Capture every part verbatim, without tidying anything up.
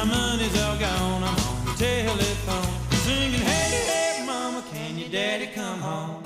my money's all gone, I'm on the telephone singing, hey, hey, mama, can your daddy come home?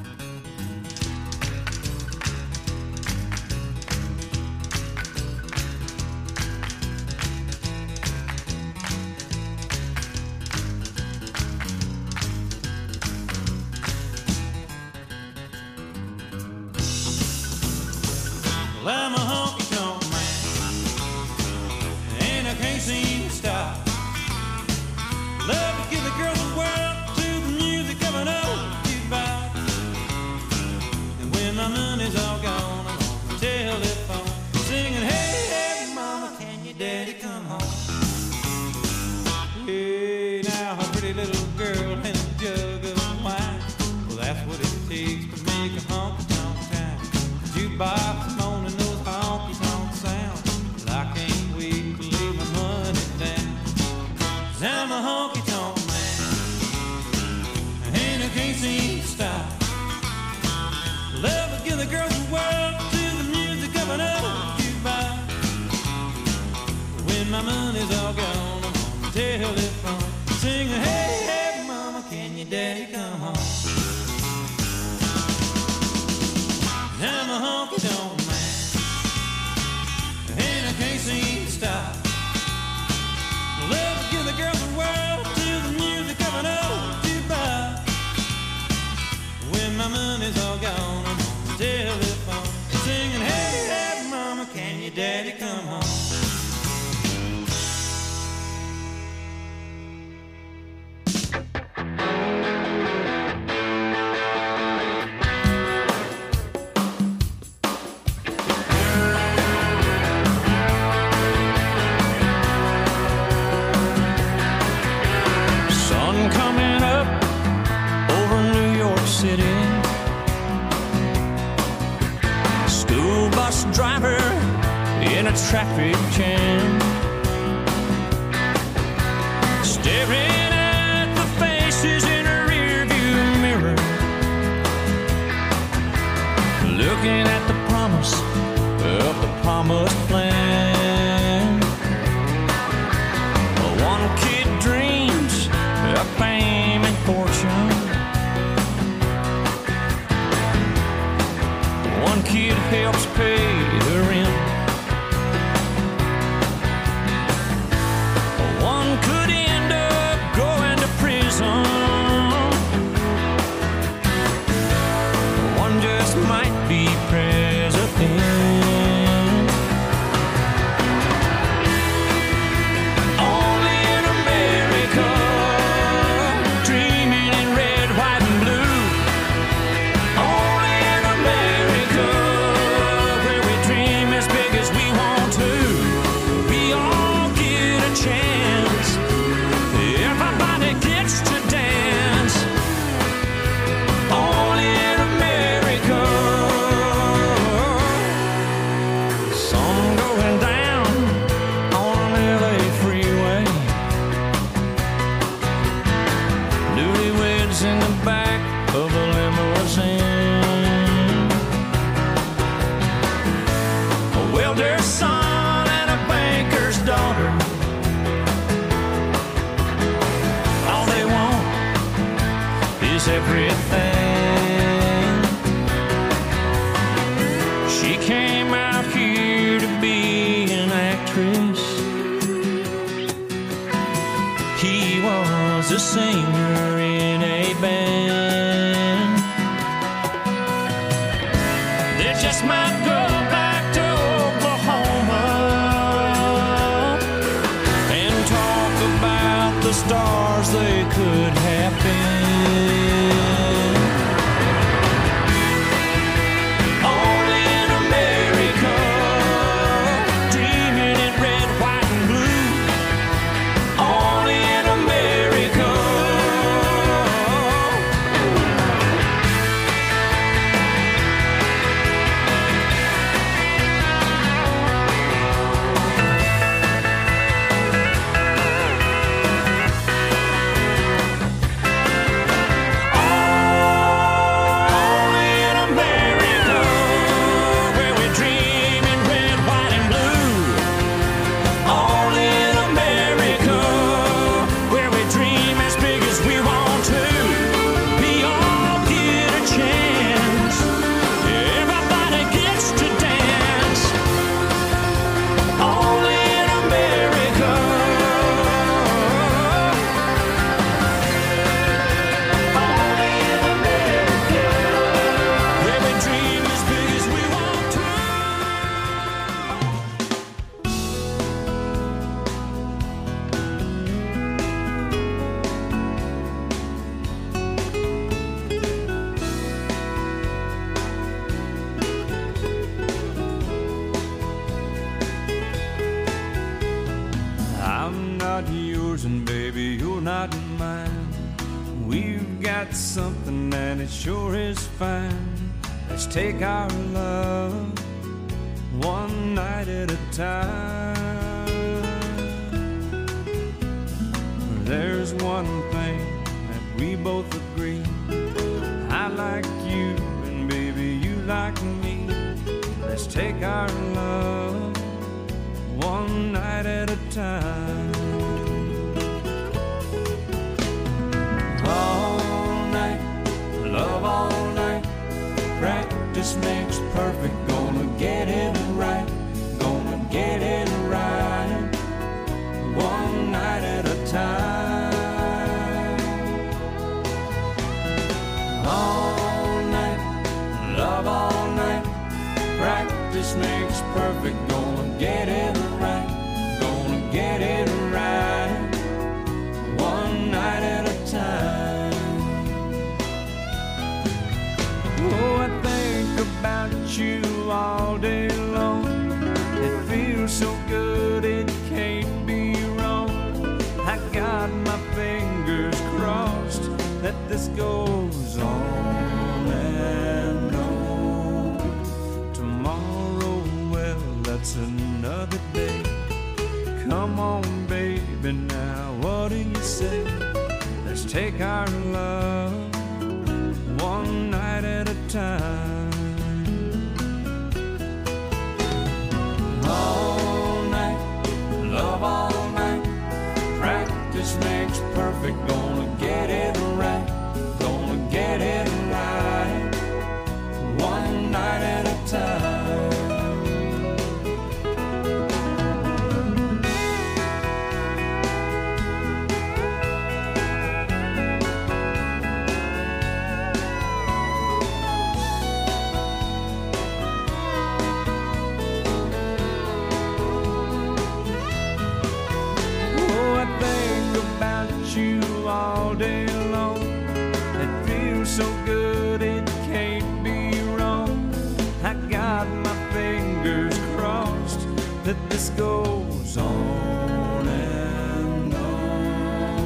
Well, I'm a honky-tonk man, and I can't seem to stop. Love to give the girls the world to the music of an old jukebox. And when my money's all gone, I'm on the telephone singing, hey, hey, mama, can your daddy come home? Hey, now a pretty little girl and a jug of wine, well, that's what it takes to make a honky-tonk town. Jukebox moaning those honky-tonk sounds, well, I can't wait to lay my money down. 'Cause I'm a honky-tonk man, and I can't seem to stop. Love to give the girls the world to the music of an old jukebox. When my money's all gone, I'm on the telephone singing, hey, hey, mama, can your daddy come home? I'm a honky-tonk man, and I can't seem to stop. Love to give the girls the world to the music of an old jukebox. When my money's all gone, I'm on the telephone singing, hey, hey, mama, can your daddy come home? Driver in a traffic jam, staring at the faces in a rearview mirror, looking at the promise of the promised plan. One kid dreams of fame and fortune, one kid helps pay the rent. One could end up going to prison. One just might be president. Only in America, dreaming in red, white, and blue. Only in America, in the back of a limousine. A welder's son and a banker's daughter, all they want is everything. She came out here to be an actress. He was a singer in a band. They just might go back to Oklahoma and talk about the stars they could have been. Only in America, dreaming in red, white, and blue. Only in America. got something and it sure is fine. Let's take our love one night at a time. There's one thing that we both agree. I like you and baby you like me. Let's take our love one night at a time. All night, love all night. Practice makes perfect. Gonna get it right. Gonna get it right. One night at a time. All night, love all night. Practice makes perfect. Gonna get it right. Gonna get it right. One night at a time. Oh, I think about you all day long. It feels so good, it can't be wrong. I got my fingers crossed that this goes on and on. Tomorrow, well, that's another day. Come on, baby, now what do you say? Let's take our love one night at a time. All night, love all night. Practice makes perfect. Gonna get it right. Gonna get it right. One night at a time. You all day long. It feels so good, it can't be wrong. I got my fingers crossed that this goes on and on.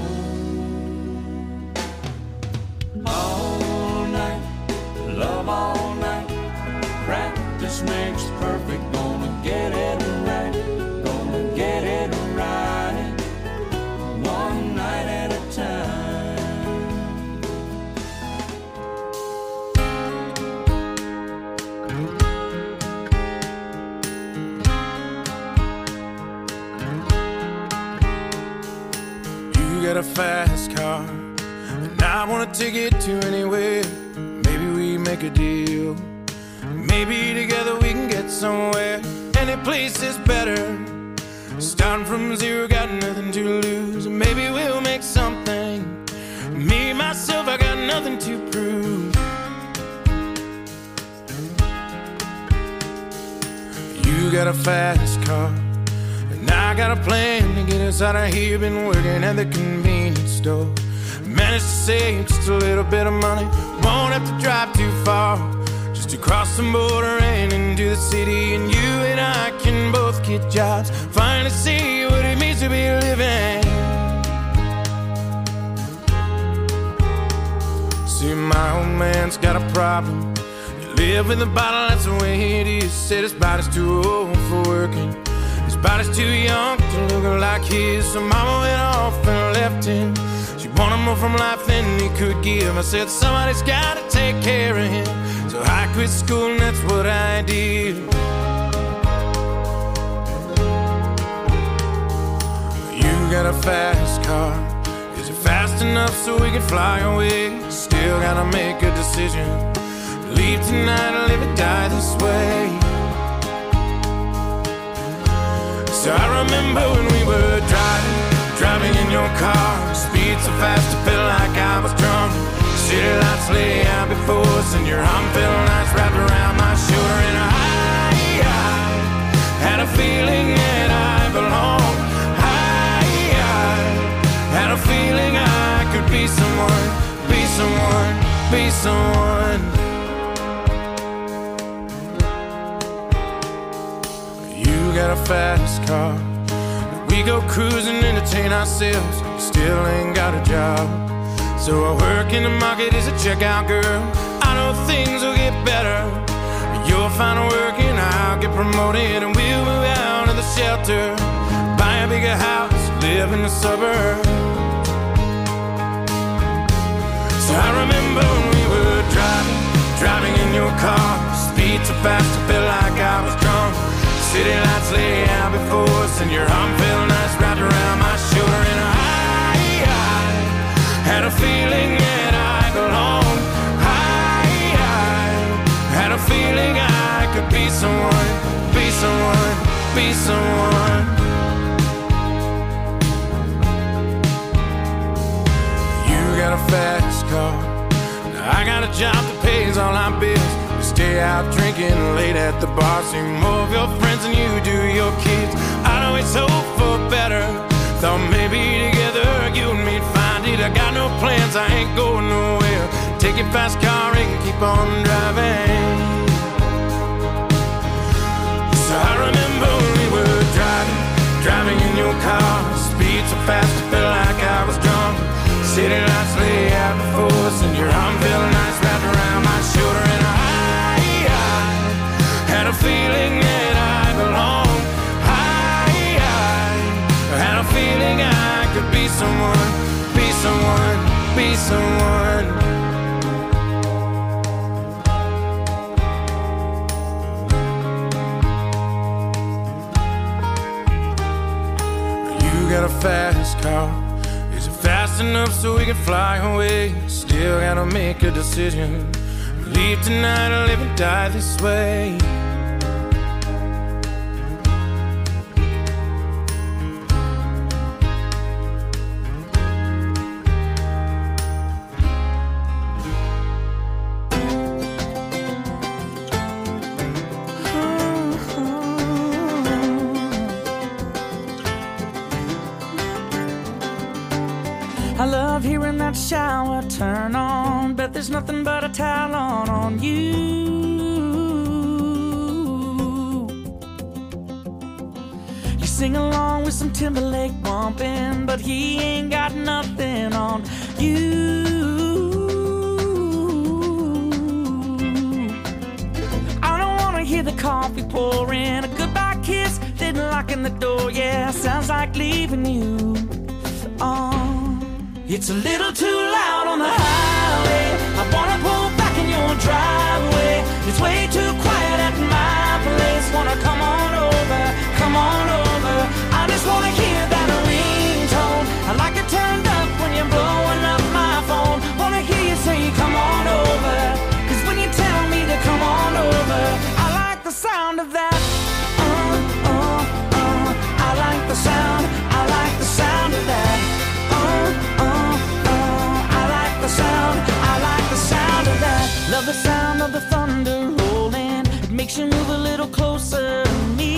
All night, love all night. Practice makes perfect. Gonna get it right. Gonna get it right. One night at a time. You got a fast car, and I wanna take it to anywhere. Maybe we make a deal. Maybe together we can get somewhere. Any place is better. Starting from zero, got nothing to lose. Maybe we'll make something. Me, myself, I got nothing to prove. You got a fast car, and I got a plan to get us out of here. Been working at the convenience store. Managed to save just a little bit of money. Won't have to drive too far. Just to cross the border and into the city. And you and I can both get jobs. Finally see what it means to be living. See, my old man's got a problem. You live in the bottle, that's the way it is. Said his body's too old for working. His body's too young to look like his. So mama went off and left him. She wanted more from life than he could give. I said somebody's gotta take care of him. So I quit school and that's what I did. You got a fast car. Is it fast enough so we can fly away? Still gotta make a decision. Leave tonight or live or die this way. So I remember when we were driving, driving in your car. Speed so fast I felt like I was drunk. City lights lay out before us, and your arm felt nice wrapped around my shoulder. And I, I had a feeling that I belonged. I, I had a feeling I could be someone, be someone, be someone. You got a fast car. We go cruising, entertain ourselves. Still ain't got a job. So I work in the market as a checkout girl. I know things will get better. You'll find work and I'll get promoted, and we'll move out of the shelter, buy a bigger house, live in the suburbs. So I remember when we were driving, driving in your car, speed so fast I felt like I was drunk. City lights lay out before us, and your arm felt nice wrapped around my shoulder. And I, I had a feeling that I belonged. I, I had a feeling I could be someone, be someone, be someone. You got a fast car, I got a job that pays all our bills. We stay out drinking late at the bar, see more of your friends than you do your kids. I'd always hope for better, thought maybe together you and me'd find it. I got no plans, I ain't going nowhere. Take your fast car and keep on driving. So I remember when we were driving, driving in your car, speed so fast I felt like I was drunk. City lights lay out before us, and your arm felt nice wrapped around my shoulder. And I, I had a feeling that I belonged. I, I had a feeling I could be someone, be someone, be someone. You got a fast car, fast enough so we can fly away. Still gotta make a decision, leave tonight or live and die this way. I love hearing that shower turn on, bet there's nothing but a towel on on you. You sing along with some Timberlake bumping, but he ain't got nothing on you. I don't wanna hear the coffee pouring, a goodbye kiss, then locking the door. Yeah, sounds like leaving you. Oh, it's a little too loud on the highway. I wanna pull back in your driveway. It's way too quiet at my place. Wanna come on over, come on over. I just wanna hear that ringtone. I like it turned up when you're blowing up my phone. Wanna hear you say come on over, 'cause when you tell me to come on over, I like the sound of that. Uh, uh, uh. I like the sound, I like the sound of that. Uh, uh, uh. I like the sound, I like the sound of that. Love the sound of the thunder rolling. It makes you move a little closer to me.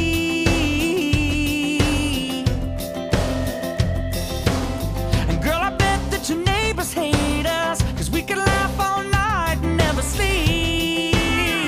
And girl, I bet that your neighbors hate us, 'cause we could laugh all night and never sleep.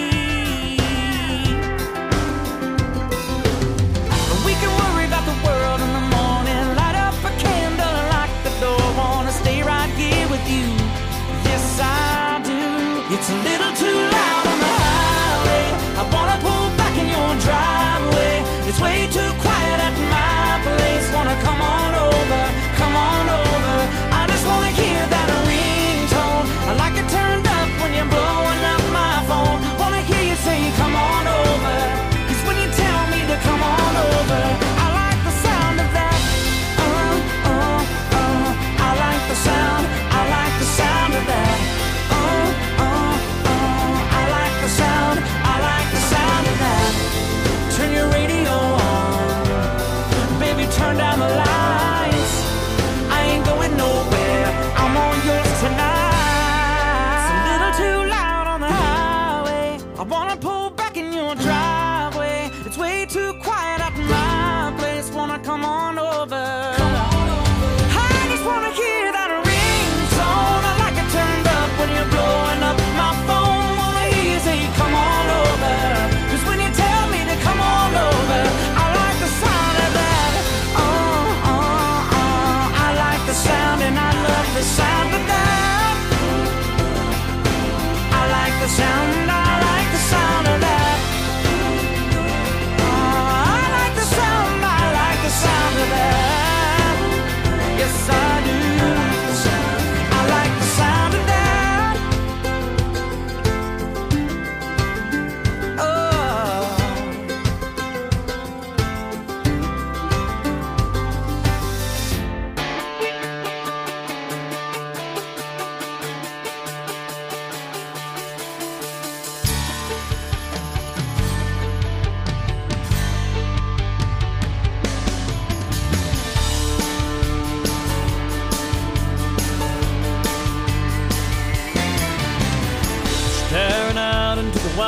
And we can worry about the world in the morning, light up a candle and lock the door. Wanna stay right here with you, yes I do. It's a little too loud on the highway. I wanna pull back in your driveway. It's way too quiet at my place. Wanna come on over, come on over. I just wanna hear that ringtone. I like it turned up when you're blowing up my phone. Wanna hear you say come on over, 'cause when you tell me to come on over, I like the sound of that. Uh, uh, uh. I like the sound, I like the sound of that. Uh, uh, uh. I like the sound, I like the sound of that. Turn your radio on, baby, turn down the lights. I ain't going nowhere, I'm on yours tonight. It's a little too loud on the highway. I wanna pull back in your driveway. It's way too quiet at my place. Wanna come on over. I just wanna hear that ringtone. I like it turned up when you're blowing up my phone. Wanna hear you say come on over, 'cause when you tell me to come on over, I like the sound of that. Uh, uh, uh. I like the sound and I love the sound of that.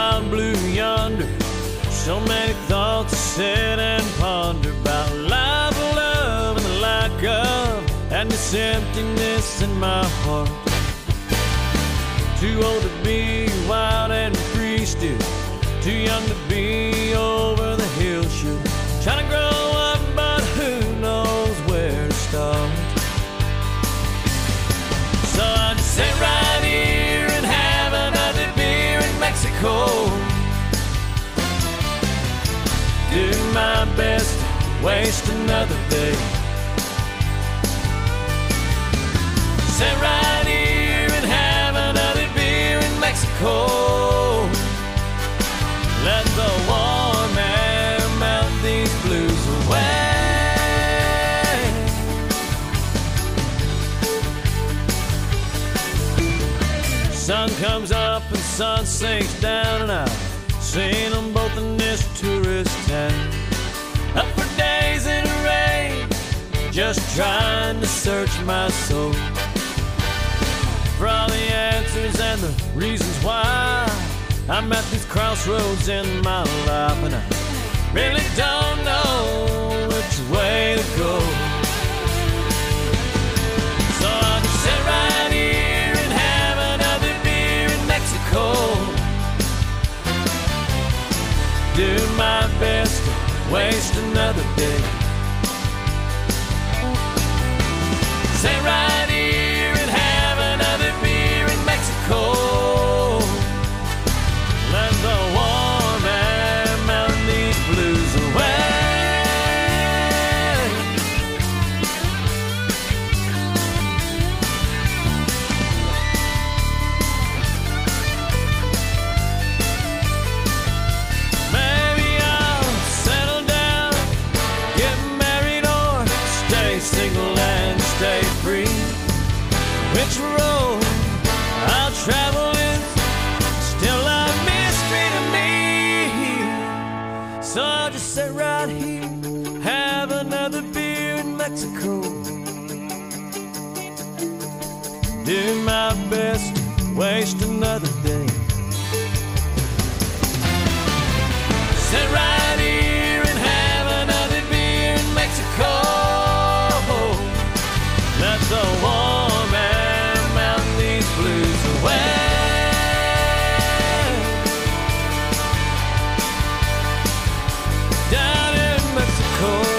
wild blue yonder. So many thoughts to sit and ponder about life, love, and the lack of, and this emptiness in my heart. Too old to be wild and free still, too young to be over the hill sure. Trying to grow up, but who knows where to start. So I just sit right here and have another beer in Mexico. Do my best to waste another day. Sit right here and have another beer in Mexico. Let the warm air melt these blues away. Sun comes up and sun sinks down, and I've seen them both in this tourist town. Up for days in the rain, just trying to search my soul for all the answers and the reasons why I'm at these crossroads in my life, and I really don't know which way to go. So I'll just sit right here and have another beer in Mexico. Do my best to waste another day. Sit right here and have another beer in Mexico. Let the warm air melt these blues away. Maybe I'll settle down, get married, or stay single and stay free. Which road I'll travel is still a mystery to me. So I'll just sit right here, have another beer in Mexico. Do my best to waste another day. Sit right here and have another beer in Mexico. Let the warm air melt these blues away. Down in Mexico.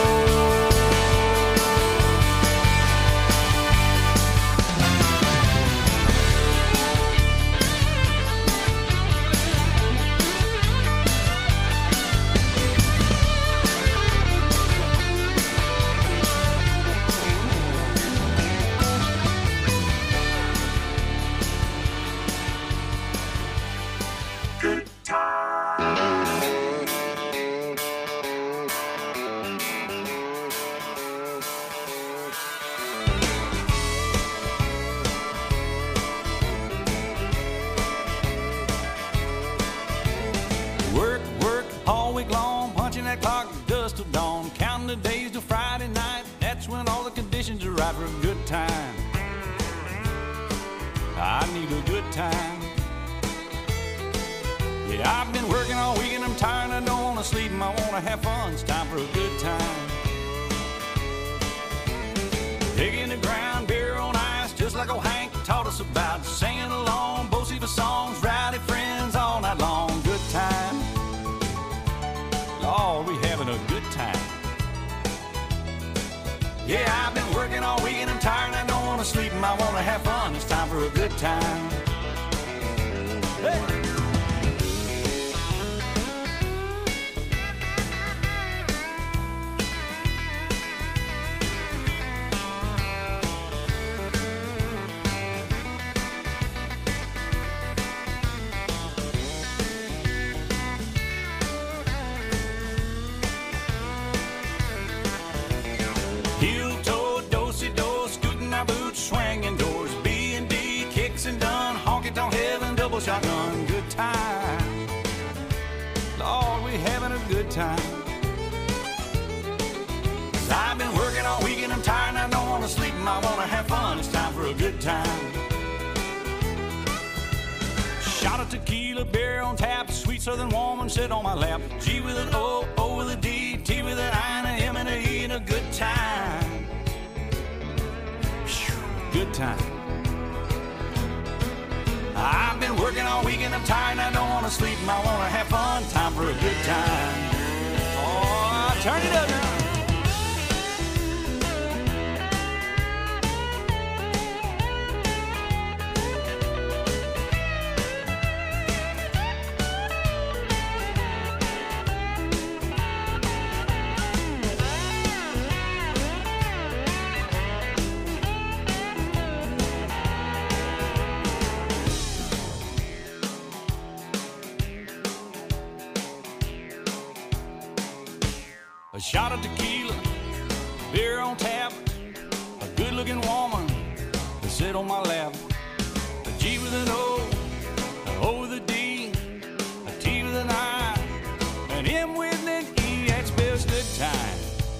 Work, work all week long, punching that clock dust till dawn, counting the days till Friday night. That's when all the conditions are right for a good time. I need a good time. Yeah, I've been working all week and I'm tired. I don't want to sleep and I want to have fun. It's time for a good time. Digging the ground, beer on ice, just like old Hank taught us about. Singing along, Bo-Siva songs, rowdy friends all night long. Good time. Lord, we having a good time. Yeah, I've been working all week and I'm tired and I don't want to sleep and I want to have fun. It's time for a good time. Hey! Heel-toe, do-si-do, scooting our boots, swinging doors, B and D, kicks and done, honky-tonk heaven, double shotgun, good time. Lord, we having a good time. 'Cause I've been working all week and I'm tired and I don't want to sleep and I want to have fun. It's time for a good time. Shot of tequila, beer on tap, sweet sweet southern woman sit on my lap. G with an O, O with a D, T with an I, and a M and a E, and a good time. Whew, good time. I've been working all week and I'm tired and I don't want to sleep and I want to have fun. Time for a good time. Oh, turn it up now. A shot of tequila, beer on tap, a good-looking woman to sit on my lap. A G with an O, an O with a D, a T with an I, an M with an E, that spells good time.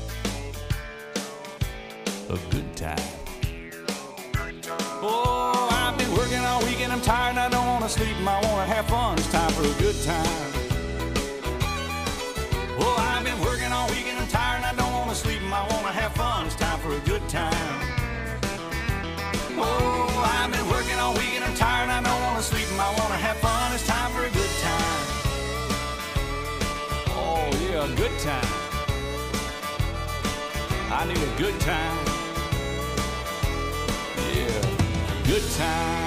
A good time. Oh, I've been working all week and I'm tired and I don't want to sleep and I want to have fun. It's time for a good time. Oh, I've been working all week and I'm tired and I don't want to sleep and I want to have fun. It's time for a good time. Oh, I've been working all week and I'm tired and I don't want to sleep and I want to have fun. It's time for a good time. Oh, yeah, a good time. I need a good time. Yeah, good time.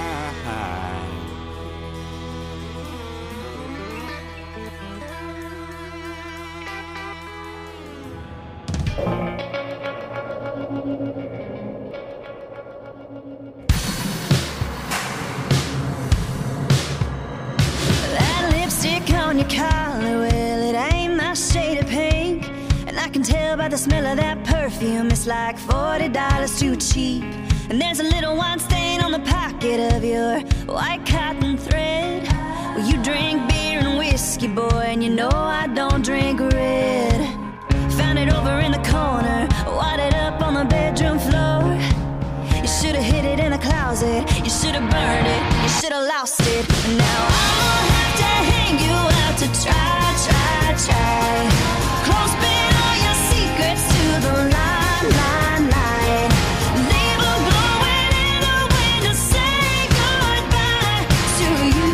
That lipstick on your collar, well, it ain't my shade of pink. And I can tell by the smell of that perfume, it's like forty dollars too cheap. And there's a little wine stain on the pocket of your white cotton thread. Well, you drink beer and whiskey, boy, and you know I don't drink red. Found it over in the corner, wadded up on the bedroom floor. You should've hid it in a closet, you should've burned it, you should've lost it. And now I'll have to hang you out to try, try, try. Close bin all your secrets to the line, line, line. Leave a glowing in the wind to say goodbye to you.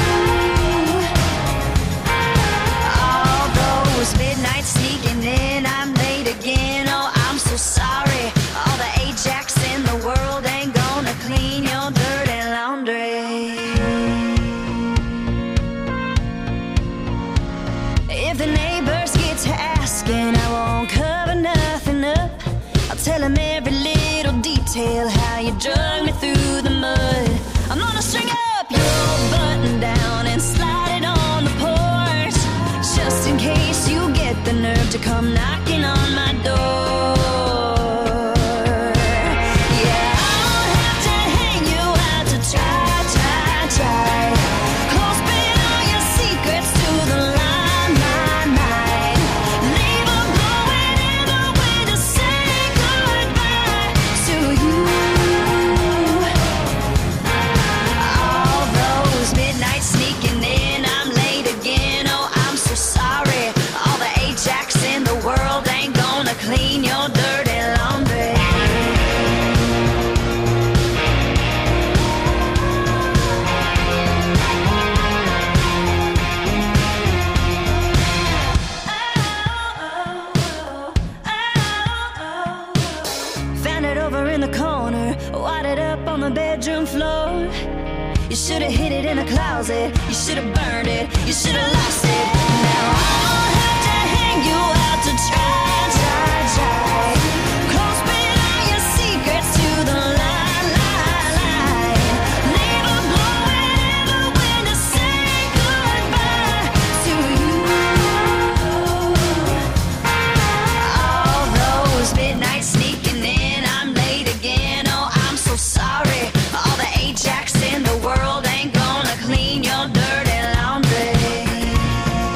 All those midnights sneaking in, I'm late again, oh I'm so sorry. All the Ajax in the world ain't gonna clean your dirty laundry. If the neighbors get to asking, I won't cover nothing up. I'll tell them every little detail, how you drug me through the mud. I'm gonna string up your button down and slide it on the porch, just in case you get the nerve to come knocking on my door. Yeah, I'll have to hang you out to try, try, try. Close bin all your secrets to the line, line, line. Leave a glowing in the wind to say goodbye to you. All those midnights sneaking in, I'm late again, oh I'm so sorry. All the Ajax in the world ain't gonna clean your dirty laundry. Found it over in the corner, wadded up on the bedroom floor. You should've hid it in a closet, you should've burned it, you should've lost it. Now I'll have to hang you out to try, try, try. Close bin all your secrets to the line, line, line. Leave a glowing in the wind to say goodbye to you. All those midnights sneaking in, I'm late again, oh I'm so sorry. All the Ajax in the world ain't gonna clean your dirty laundry.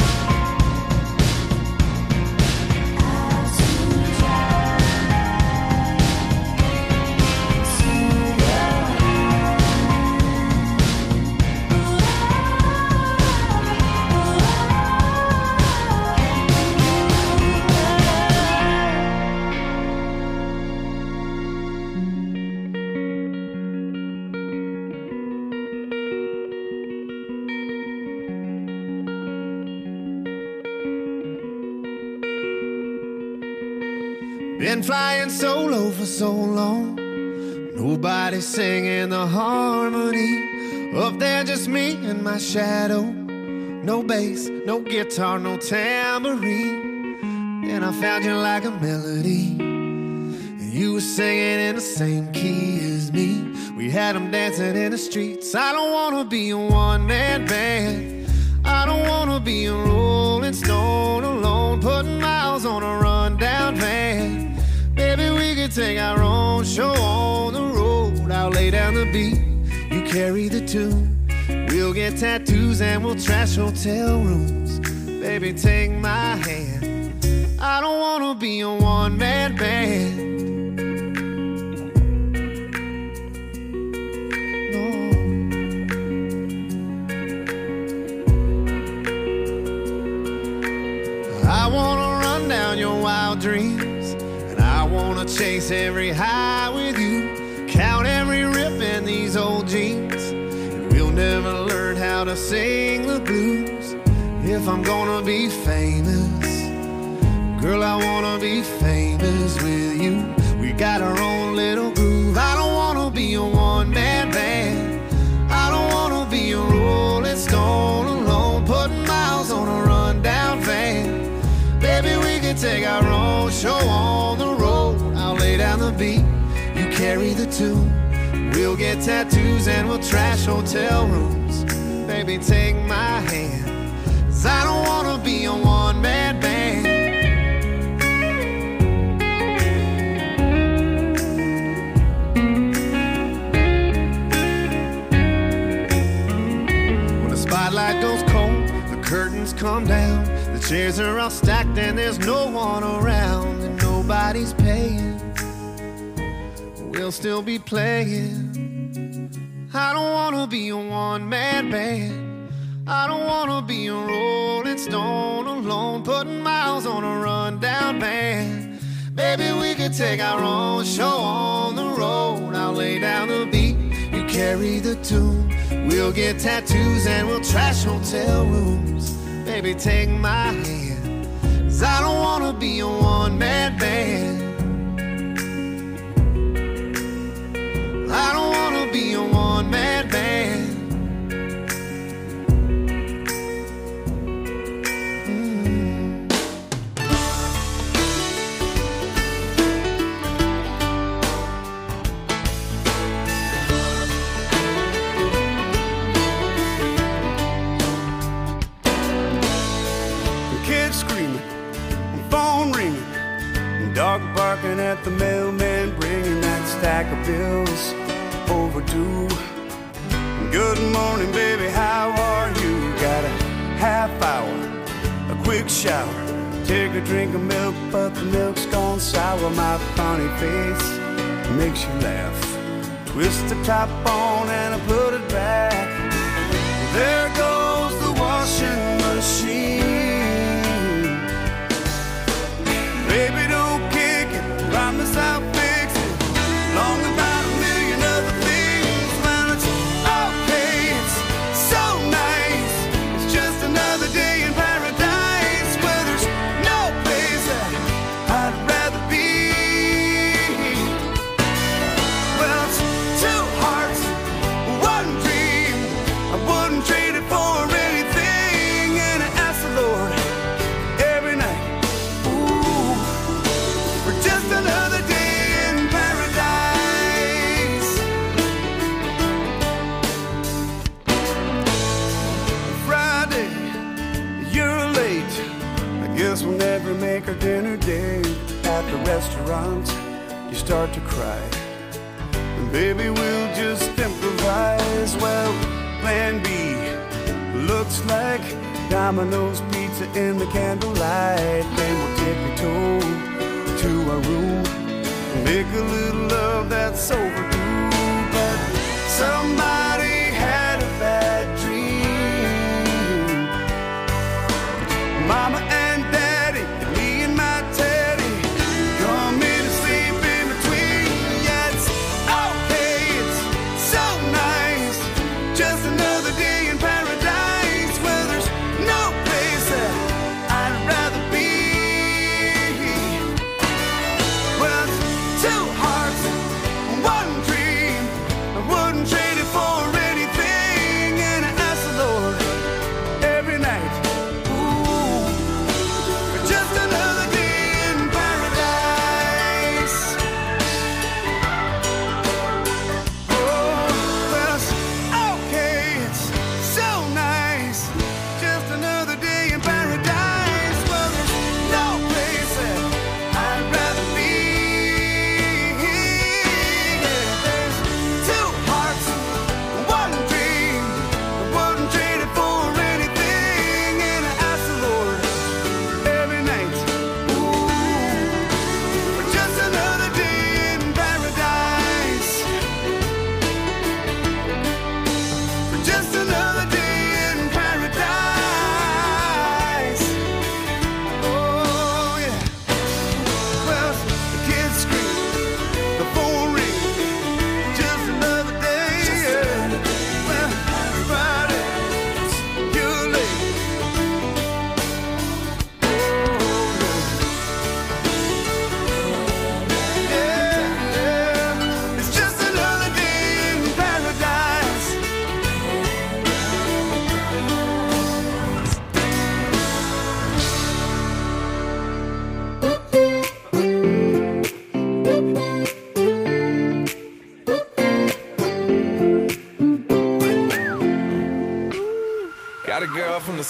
Been flying solo for so long, nobody singing the harmony. Up there just me and my shadow. No bass, no guitar, no tambourine. And I found you like a melody, and you were singing in the same key as me. We had them dancing in the streets. I don't wanna be a one-man band. I don't wanna be a rolling stone alone, putting miles on a rundown van. Baby, we could take our own show on the road. I'll lay down the beat, you carry the tune. We'll get tattoos and we'll trash hotel rooms. Baby, take my hand. I don't wanna be a one-man band. I wanna run down your wild dreams, and I wanna chase every high with you. Count every rip in these old jeans, and we'll never learn how to sing the blues. If I'm gonna be famous, girl, I wanna be famous with you. We got our own little groove. I don't wanna be a one-man band. I don't wanna be a rolling stone alone, putting miles on a rundown van. Baby, we can take our own show on the road. I'll lay down the beat, you carry the tune. We'll get tattoos and we'll trash hotel rooms. Baby, take my hand, 'cause I don't wanna be a one-man band. When the spotlight goes cold, the curtains come down. The chairs are all stacked and there's no one around, and nobody's paying. We'll still be playing. I don't wanna be a one-man band. I don't wanna be a rolling stone alone, putting miles on a rundown van. Baby, we could take our own show on the road. I'll lay down the beat, you carry the tune. We'll get tattoos and we'll trash hotel rooms. Baby, take my hand, 'cause I don't wanna be a one-man band. I don't wanna be a one-man band. Mm. The kids screaming, phone ringing, dog barking at the mailman, bringing that stack of bills overdue. Good morning, baby, how are you? Got a half hour, a quick shower, take a drink of milk, but the milk's gone sour. My funny face makes you laugh. Twist the top on and I put it back. There goes the washing machine. Baby, don't kick it, promise I'll fix it. Long about a million other things. Well, it's okay, it's so nice. It's just another day in paradise, where there's no place that I'd rather be. Well, it's two hearts, one dream. I wouldn't trade it for anything. And I ask the Lord every night, ooh, for just another day in paradise. Friday, you're late. I guess we'll never make our dinner date. At the restaurant, you start to cry, and baby, we'll just improvise. Well, plan B looks like Domino's pizza in the candlelight. Then we'll take a tour to our room and make a little love that's overdue. But somebody had a bad dream. Mama and Daddy, and me and my Teddy, come in and sleep in between. Yeah, it's okay, it's so nice. Just another day in paradise, where there's no place that I'd rather be.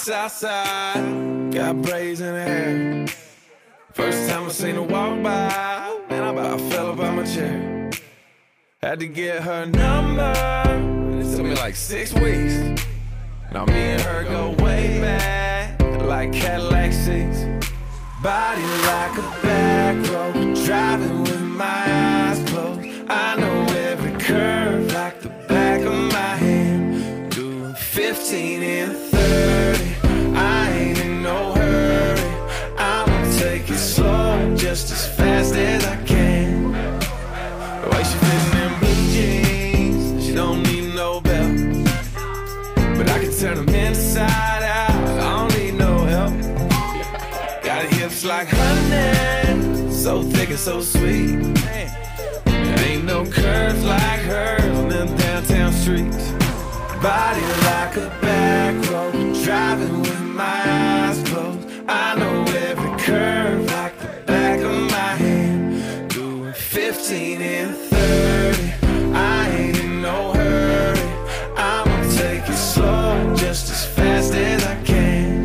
south side, got braids in her hair. First time I seen her walk by, man, I about fell up out my chair. Had to get her number, it took me like six weeks. Now me and her go way back, like Cadillac seats. Body like a back road, driving with my eyes closed. I know every curve like the back of my hand. Doing fifteen and thirty, I ain't in no hurry. I'ma take it slow, just as fast as I can. The way she fitting in blue jeans, she don't need no belt. But I can turn them inside out, I don't need no help. Got hips like honey, so thick and so sweet. There ain't no curves like hers on them downtown streets. Body like a back road, driving with my eyes closed. I know every curve like the back of my hand. Doing fifteen and thirty, I ain't in no hurry. I'ma take it slow, just as fast as I can.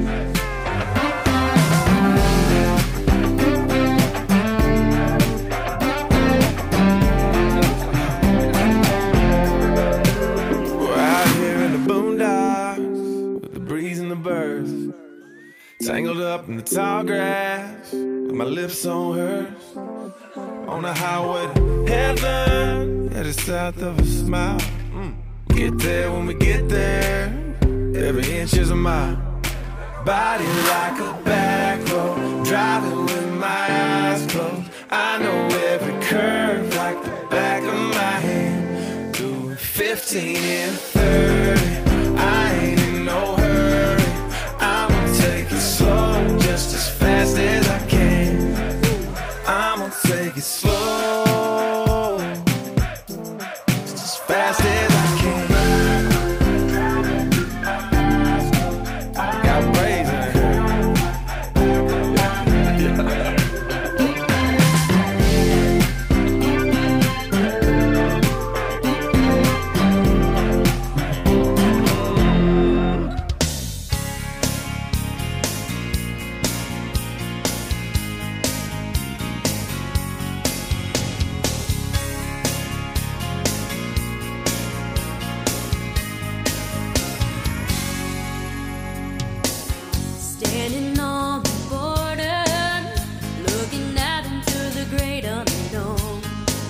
Tangled up in the tall grass, with my lips on hers. On the highway to heaven, headed south of a smile. Mm. Get there when we get there, every inch is a mile. Body like a back road, driving with my eyes closed. I know every curve like the back of my hand. Doing fifteen and thirty, I ain't in no hurry. I'ma take it slow, just as fast as I can. I'ma take it slow, just as fast as I can. Got braids in her. Standing on the border, looking out into the great unknown.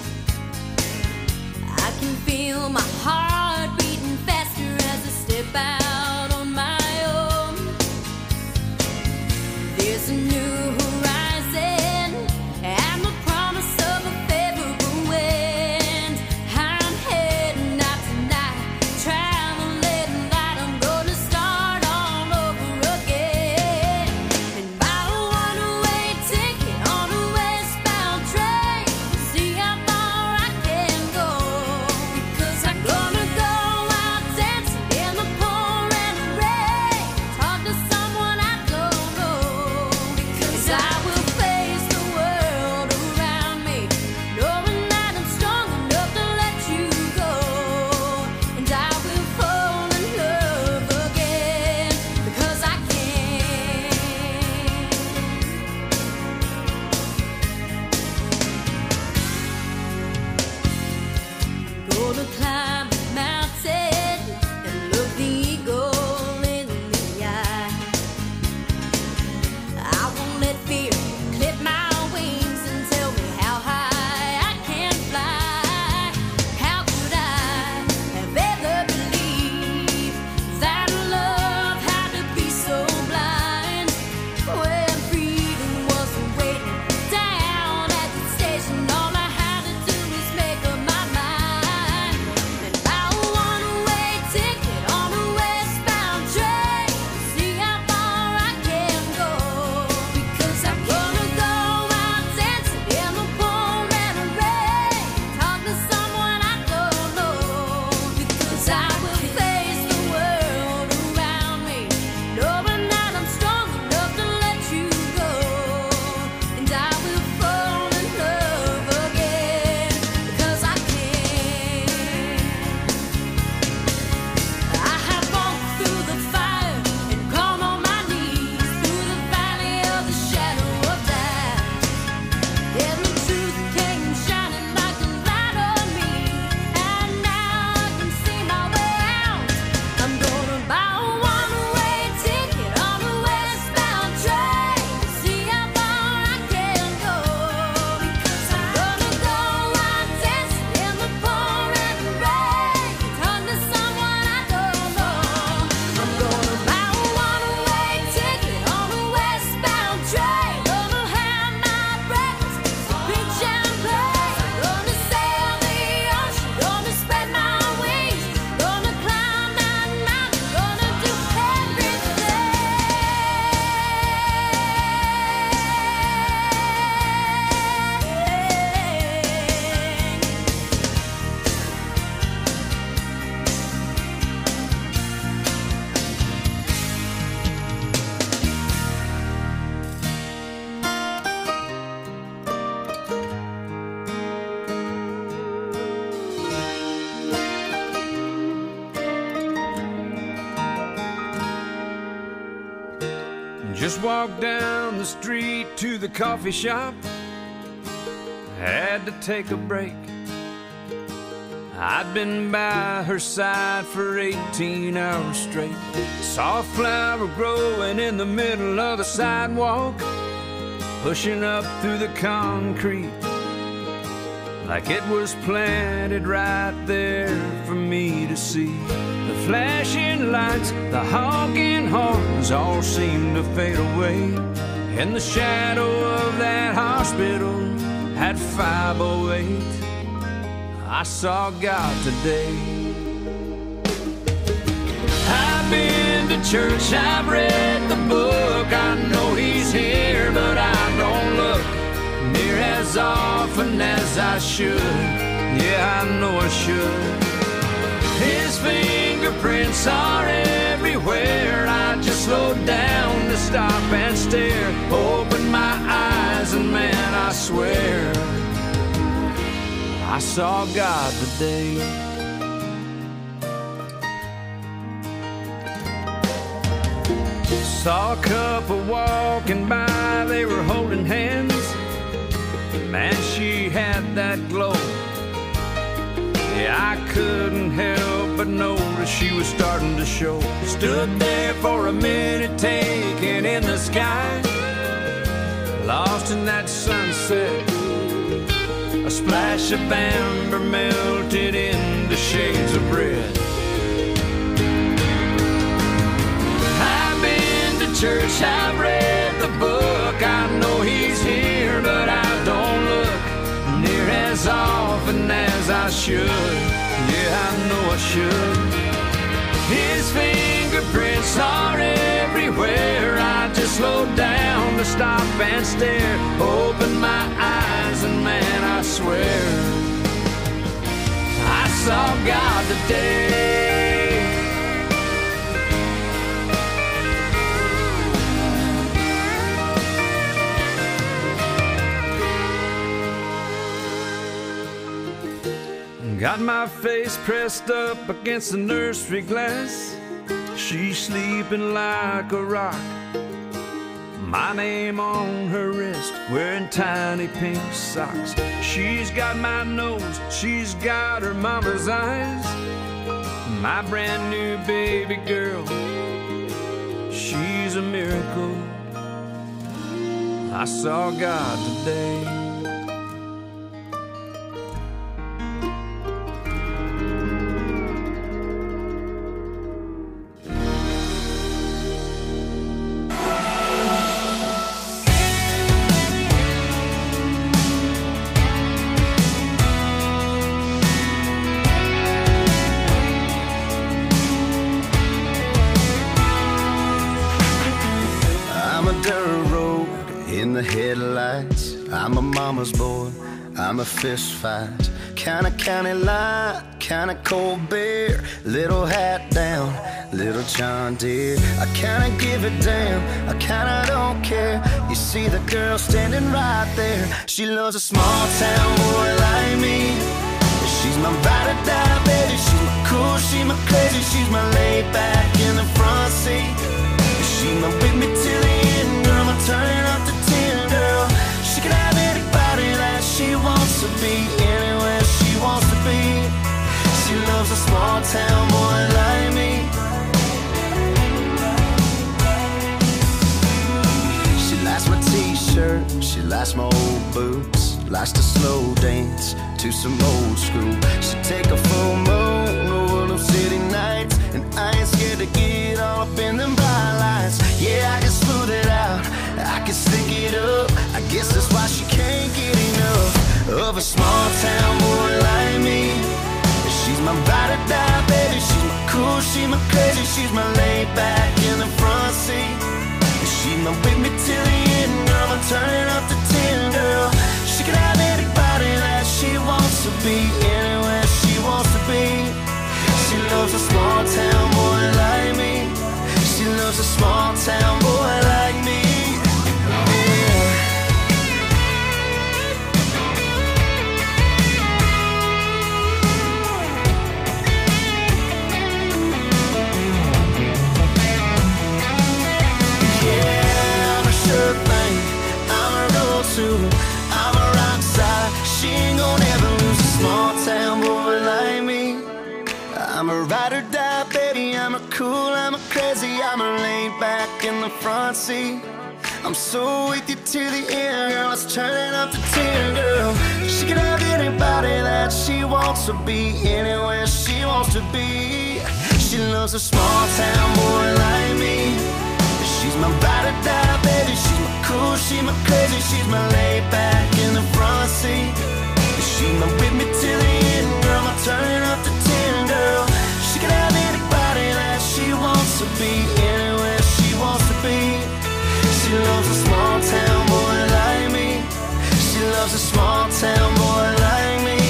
I can feel my heart beating faster as I step out on my own. There's a new horizon and the promise of a favorable wind. I'm heading out tonight, traveling light. I'm gonna start all over again. And buy a one-way ticket on a westbound train, see how far I can go. Because I'm gonna go out dancing in the pouring rain, talk to someone I don't know. Because Just walked down the street to the coffee shop. Had to take a break. I'd been by her side for eighteen hours straight. Saw a flower growing in the middle of the sidewalk, pushing up through the concrete like it was planted right there for me to see. The flashing lights, the honking horns all seemed to fade away. In the shadow of that hospital at five oh eight, I saw God today. I've been to church, I've read the book, I know He's here, but I don't look near as often as I should. Yeah, I know I should. His fingerprints are everywhere. I just slowed down to stop and stare. Opened my eyes and man, I swear I saw God today. Saw a couple walking by, they were holding hands. Man, she had that glow. Yeah, I couldn't help but notice she was starting to show. Stood there for a minute, taking in the sky, lost in that sunset. A splash of amber melted into shades of red. I've been to church, I've read the book, I know He's here, but I don't look near as often as I should. Yeah, I know I should. His fingerprints are everywhere. I just slowed down to stop and stare. Opened my eyes and man, I swear I saw God today. Got my face pressed up against the nursery glass. She's sleeping like a rock. My name on her wrist, wearing tiny pink socks. She's got my nose, she's got her mama's eyes. My brand new baby girl, she's a miracle. I saw God today. Headlights, I'm a mama's boy, I'm a fist fight, kinda county line, kinda cold beer, little hat down, little John Deere. I kinda give a damn, I kinda don't care. You see the girl standing right there, she loves a small town boy like me. She's my ride or die baby, she's my cool, she's my crazy, she's my laid back in the front seat. She's my with me till the end, girl, I'm turning up the ten, girl. She can have anybody that she wants to be, anywhere she wants to be. She loves a small town boy like me. She likes my t-shirt, she likes my old boots, likes to slow dance to some old school. She take a full moon over them city nights, and I ain't scared to get all up in them bright lights. Yeah, I can smooth it out, I can stick it up. I guess that's why she can't get enough of a small town boy like me. She's my ride or die baby, she's my cool, she's my crazy, she's my laid back in the front seat. She's my with me till the end, girl, I'm turning up the ten, girl. She can have anybody that she wants to be, anywhere she wants to be. She loves a small town boy like me. She loves a small town boy like me. Yeah. Yeah. sure thing. I'm a go-to, I'm a rock star. She ain't gonna ever lose a small town boy like me. I'm a ride or die, baby, I'm a cool, I'm a crazy, I'm a laid back in the front seat. I'm so with you to the end, girl, it's turning up to ten, girl. She can have anybody that she wants to be, anywhere she wants to be. She loves a small town boy like me. She's my ride or die, baby, she's my cool, she's my crazy, she's my laid back in the front seat. She's my with me to the end, girl, I'm turning up to ten, girl. She can have anybody that she wants to be, anywhere she wants to be. She loves a small town boy like me. She loves a small town boy like me.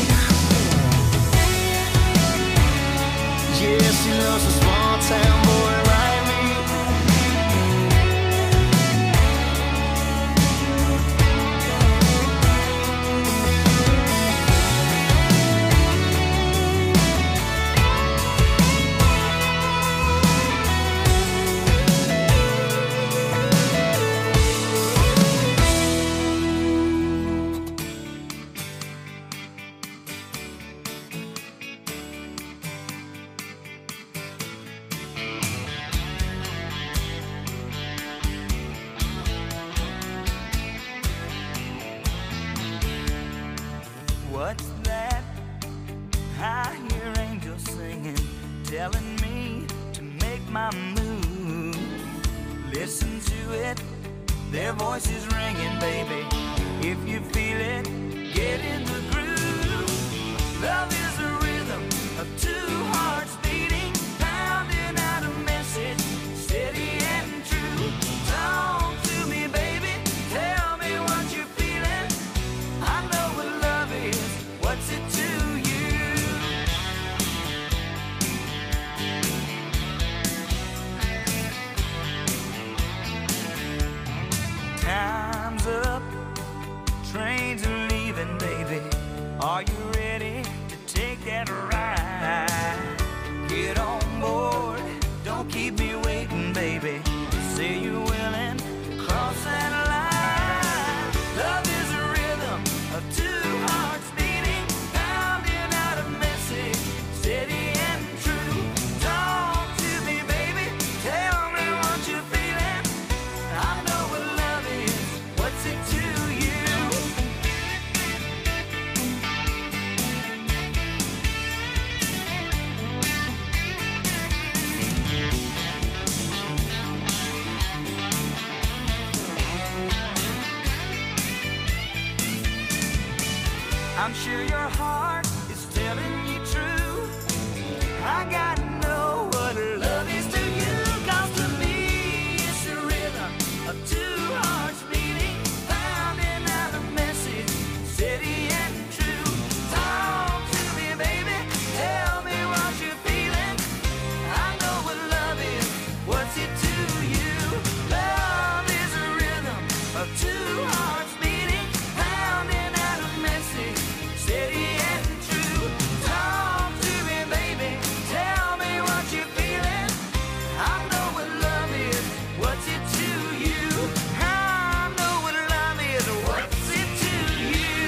Yeah, she loves a small town boy like me. What's that? I hear angels singing, telling me to make my move. Listen to it, their voices ringing, baby. If you feel it, get in the groove. Love is a rhythm of two hearts beating, pounding out a message, steady and true. Talk to me, baby, tell me what you're feeling. I know what love is, what's it to you? Time's up, trains are leaving, baby. Are you ready to take that ride? Get on board, don't keep me waiting, baby. Say you're willing to cross that line. Love is a rhythm of two hearts beating, pounding out a message, steady and true. Talk to me, baby, tell me what you're feeling. I know what love is, what's it to you? I'm sure your heart is telling you true. I gotta know what love is to you. 'Cause to me it's the rhythm of two hearts beating, pounding out a message, steady and true. Talk to me, baby, tell me what you're feeling. I know what love is, what's it to you? Love is a rhythm of two hearts beating, pounding out a message, steady and true. Talk to me, baby, tell me what you're feeling. I know what love is, what's it to you? I know what love is, what's it to you?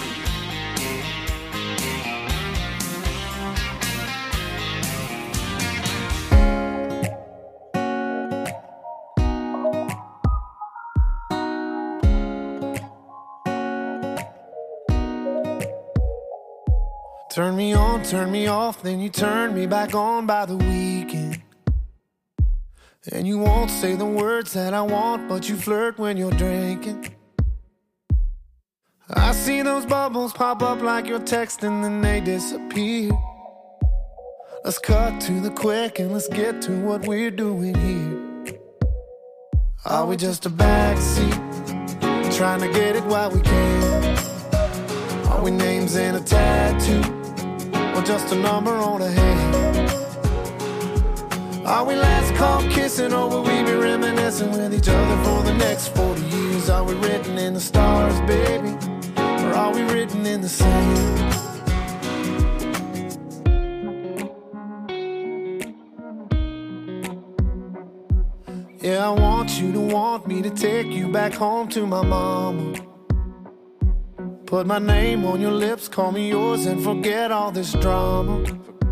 Turn me on, turn me off, then you turn me back on by the weekend. And you won't say the words that I want, but you flirt when you're drinking. I see those bubbles pop up like you're texting, then they disappear. Let's cut to the quick and let's get to what we're doing here. Are we just a backseat, trying to get it while we can? Are we names in a tattoo, or just a number on a hand? Are we last call kissing, or will we be reminiscing with each other for the next forty years? Are we written in the stars, baby, or are we written in the sand? Yeah, I want you to want me to take you back home to my mama. Put my name on your lips, call me yours, and forget all this drama.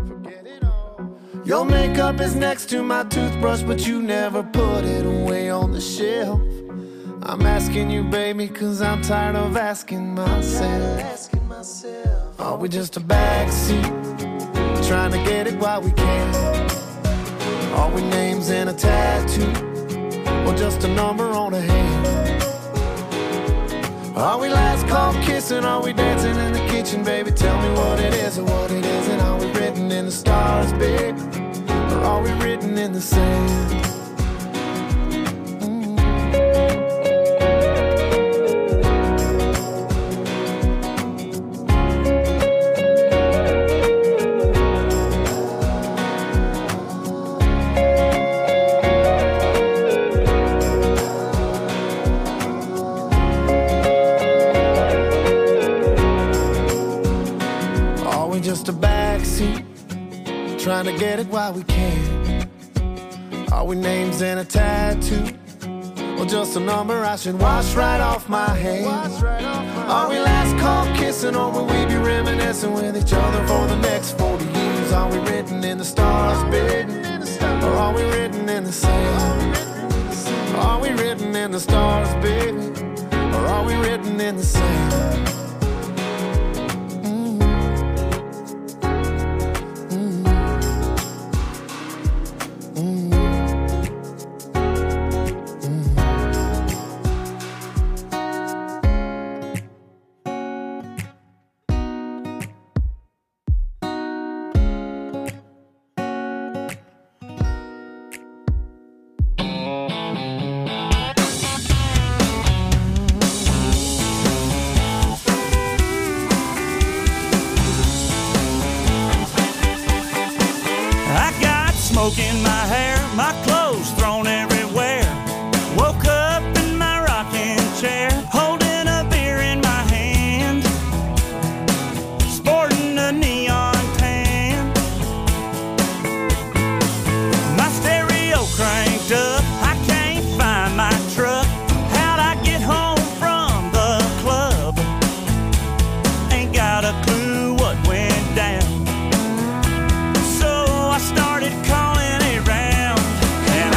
Your makeup is next to my toothbrush, but you never put it away on the shelf. I'm asking you, baby, cause I'm tired of asking myself. Are we just a backseat, trying to get it while we can? Are we names in a tattoo, or just a number on a hand? Are we last call kissing, are we dancing in the kitchen, baby? Tell me what it is or what it isn't. Are we written in the stars, baby, or are we written in the sand? Just a backseat, trying to get it while we can. Are we names in a tattoo, or just a number I should wash right off my hands? Are we last call kissing, or will we be reminiscing with each other for the next forty years? Are we written in the stars, baby, or are we written in the sand? Are we written in the stars, baby, or are we written in the sand? Smoke in my hair, my clothes thrown everywhere. Woke up in my rocking chair, holding a beer in my hand, sporting a neon tan. My stereo cranked up, I can't find my truck. How'd I get home from the club? Ain't got a clue what went down. So I started calling around, and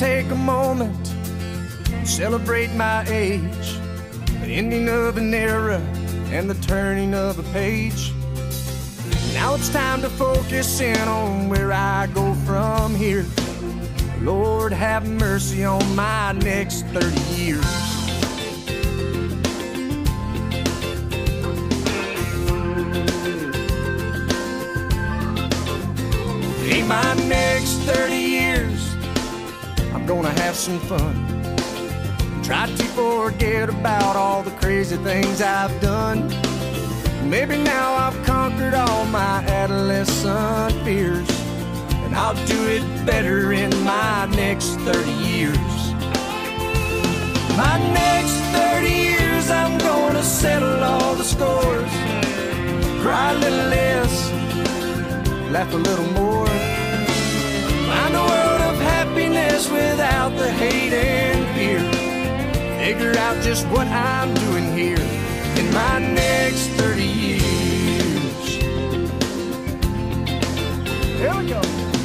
take a moment to celebrate my age, the ending of an era and the turning of a page. Now it's time to focus in on where I go from here. Lord, have mercy on my next thirty years. In my next thirty years, I'm gonna have some fun. Try to forget about all the crazy things I've done. Maybe now I've conquered all my adolescent fears, and I'll do it better in my next thirty years. My next thirty years, I'm gonna settle all the scores, cry a little less, laugh a little more, find a world of happiness without the hate and fear, figure out just what I'm doing here in my next thirty years. Here we go.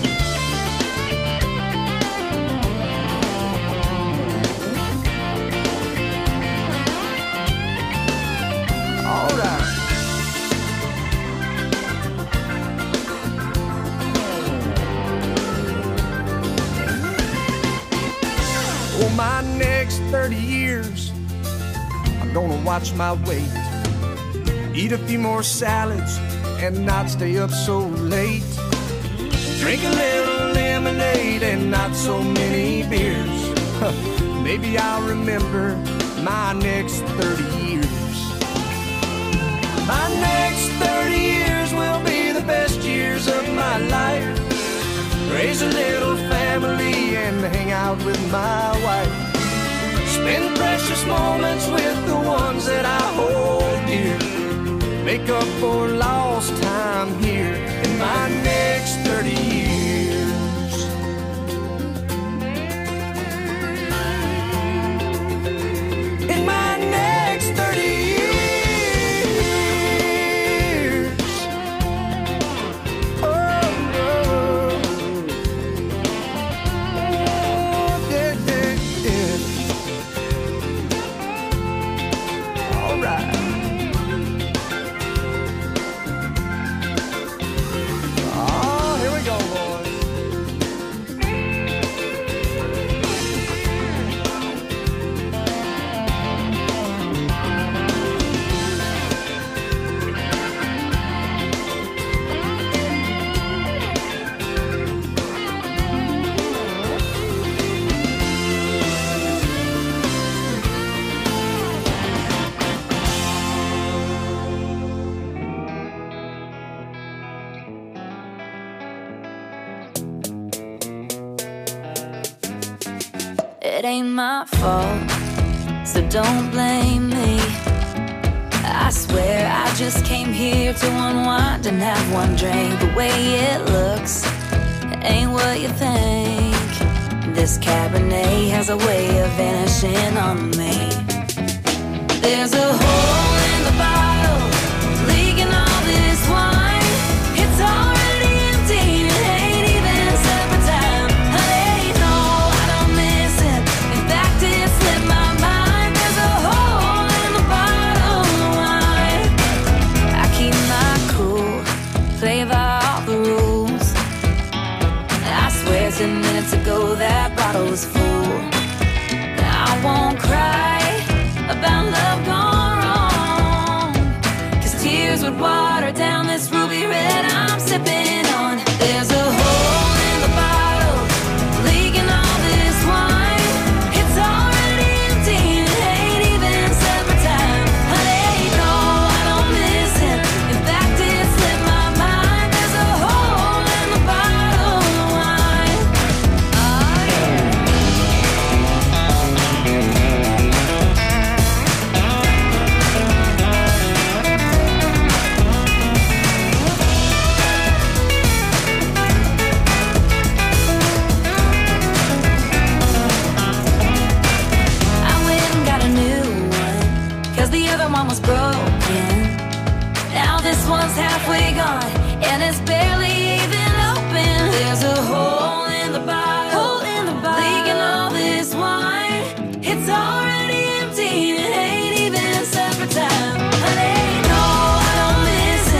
All right. For my next thirty years, I'm gonna watch my weight, eat a few more salads and not stay up so late, drink a little lemonade and not so many beers. Maybe I'll remember my next thirty years. My next thirty years will be the best years of my life. Raise a little family and hang out with my wife. Spend precious moments with the ones that I hold dear. Make up for lost time here in my next thirty years. In my next thirty years. It ain't my fault, so don't blame me. I swear I just came here to unwind and have one drink. The way it looks ain't what you think. This Cabernet has a way of vanishing on me. There's a hole in the bottle, leaking all this wine. It's already empty, it ain't even supper time. Honey, no, I don't miss it. In fact, it slipped my mind. There's a hole in the bottle of wine. I keep my cool, play by all the rules. I swear ten minutes ago that bottle was full. I won't cry about love gone wrong, 'cause tears would water down this ruby red I'm sipping on. There's a hole in the bottle, leaking all this wine. It's already empty, it ain't even supper time. Honey, no, I don't miss it. In fact, it slipped my mind. There's a hole in the bottle of wine. Oh, yeah. I went and got a new one, 'cause the other one was broken. Now this one's halfway gone, and it's barely even open. There's a hole